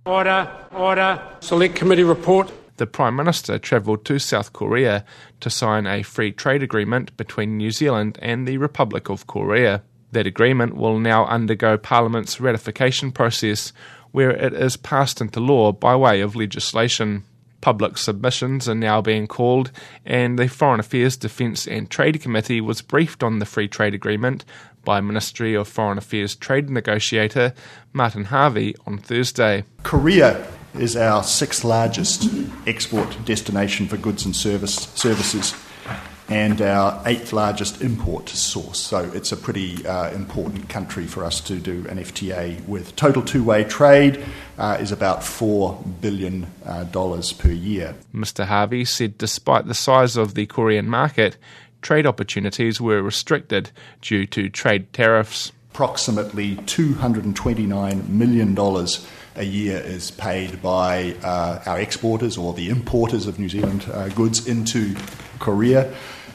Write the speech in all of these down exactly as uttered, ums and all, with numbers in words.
Order, order. Select Committee report. The Prime Minister travelled to South Korea to sign a free trade agreement between New Zealand and the Republic of Korea. That agreement will now undergo Parliament's ratification process, where it is passed into law by way of legislation. Public submissions are now being called, and the Foreign Affairs, Defence and Trade Committee was briefed on the free trade agreement by Ministry of Foreign Affairs trade negotiator Martin Harvey on Thursday. Korea is our sixth largest export destination for goods and service, services and our eighth largest import source. So it's a pretty uh, important country for us to do an F T A with. Total two-way trade uh, is about four billion dollars uh, per year. Mister Harvey said despite the size of the Korean market, trade opportunities were restricted due to trade tariffs. Approximately two hundred twenty-nine million dollars a year is paid by uh, our exporters or the importers of New Zealand uh, goods into Korea.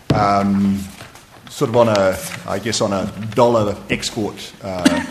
Um, sort of on a, I guess, on a dollar export uh,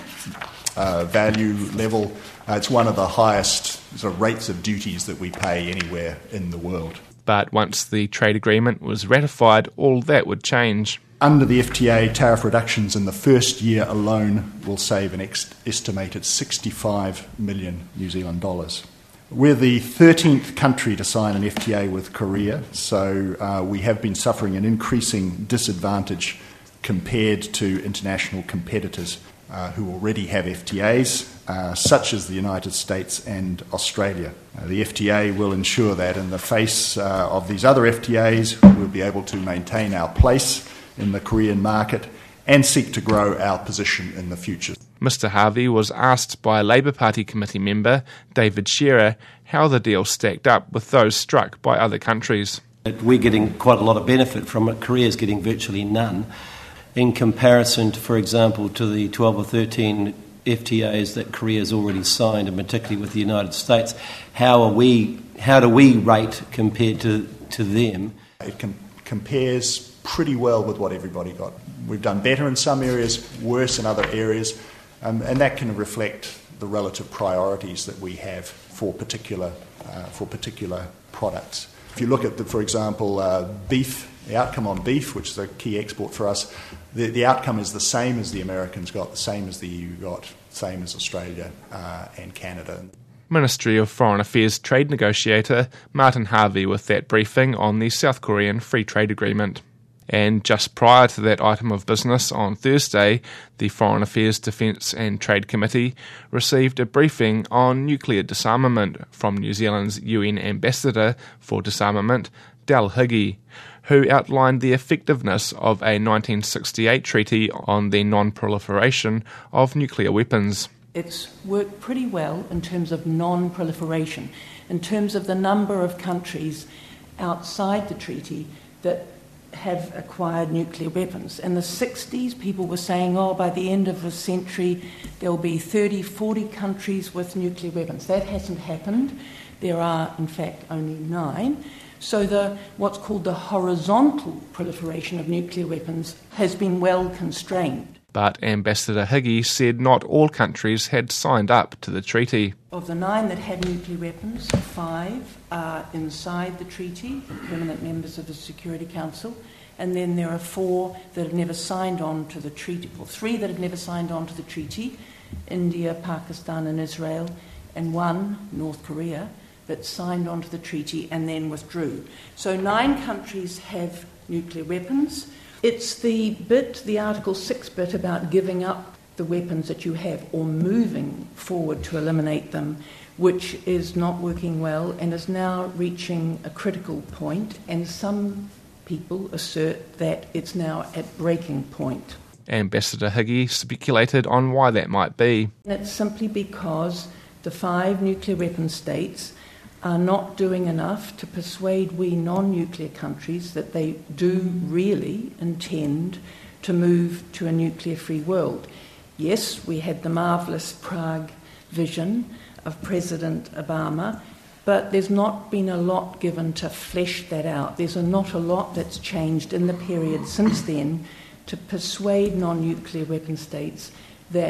uh, value level, uh, it's one of the highest sort of rates of duties that we pay anywhere in the world. But once the trade agreement was ratified, all that would change. Under the F T A, tariff reductions in the first year alone will save an ex- estimated sixty-five million New Zealand dollars. We're the thirteenth country to sign an F T A with Korea, so uh, we have been suffering an increasing disadvantage compared to international competitors uh, who already have F T As, uh, such as the United States and Australia. Uh, the F T A will ensure that in the face uh, of these other F T As, we'll be able to maintain our place in the Korean market and seek to grow our position in the future. Mister Harvey was asked by Labour Party committee member David Shearer how the deal stacked up with those struck by other countries. We're getting quite a lot of benefit from it. Korea's getting virtually none. In comparison, to, for example, to the twelve or thirteen F T As that Korea's already signed, and particularly with the United States, how are we? How do we rate compared to, to them? It com- compares pretty well with what everybody got. We've done better in some areas, worse in other areas, um, and that can reflect the relative priorities that we have for particular uh, for particular products. If you look at, the, for example, uh, beef, the outcome on beef, which is a key export for us, the, the outcome is the same as the Americans got, the same as the E U got, same as Australia uh, and Canada. Ministry of Foreign Affairs trade negotiator Martin Harvey with that briefing on the South Korean Free Trade Agreement. And just prior to that item of business on Thursday, the Foreign Affairs, Defence and Trade Committee received a briefing on nuclear disarmament from New Zealand's U N Ambassador for Disarmament, Del Higgy, who outlined the effectiveness of a nineteen sixty-eight treaty on the non-proliferation of nuclear weapons. It's worked pretty well in terms of non-proliferation, in terms of the number of countries outside the treaty that have acquired nuclear weapons. In the sixties, people were saying, oh, by the end of the century, there will be thirty, forty countries with nuclear weapons. That hasn't happened. There are, in fact, only nine. So the what's called the horizontal proliferation of nuclear weapons has been well constrained. But Ambassador Higgy said not all countries had signed up to the treaty. Of the nine that have nuclear weapons, five are inside the treaty, permanent members of the Security Council, and then there are four that have never signed on to the treaty, or three that have never signed on to the treaty, India, Pakistan and Israel, and one, North Korea, that signed on to the treaty and then withdrew. So nine countries have nuclear weapons. It's the bit, the Article six bit about giving up the weapons that you have or moving forward to eliminate them, which is not working well and is now reaching a critical point, and some people assert that it's now at breaking point. Ambassador Higgy speculated on why that might be. It's simply because the five nuclear weapon states are not doing enough to persuade we non-nuclear countries that they do really intend to move to a nuclear-free world. Yes, we had the marvellous Prague vision of President Obama, but there's not been a lot given to flesh that out. There's a, not a lot that's changed in the period since then to persuade non-nuclear weapon states that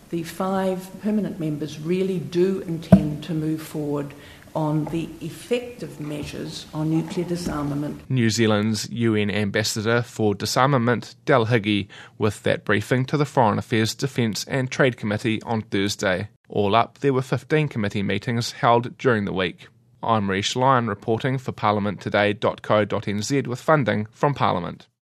the five permanent members really do intend to move forward on the effective measures on nuclear disarmament. New Zealand's U N Ambassador for Disarmament, Del Higgy, with that briefing to the Foreign Affairs, Defence and Trade Committee on Thursday. All up, there were fifteen committee meetings held during the week. I'm Maurice Lyon reporting for parliament today dot co dot n z with funding from Parliament.